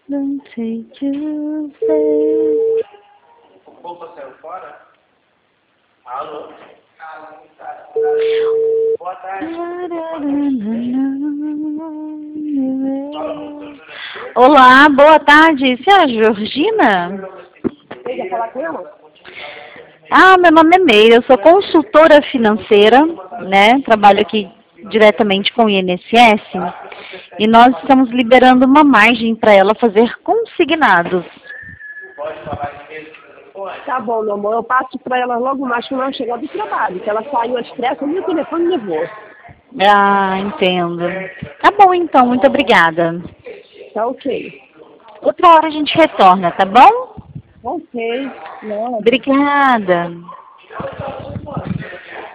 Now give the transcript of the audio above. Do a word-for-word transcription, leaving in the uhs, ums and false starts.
Don't take you there. O povo saiu fora? Alô? Boa tarde. Olá, boa tarde. Você é a Georgina? Você quer falar com ela? Ah, meu nome é Meira, eu sou consultora financeira, né? Trabalho aqui diretamente com o I N S S e nós estamos liberando uma margem para ela fazer consignados. Pode falar de mesmo no telefone? Tá bom, meu amor. Eu passo pra ela logo mais quando ela chegar do trabalho, que ela saiu às pressas e meu telefone levou. Ah, entendo. Tá bom então, muito obrigada. Tá ok. Outra hora a gente retorna, tá bom? Ok. Não. Obrigada.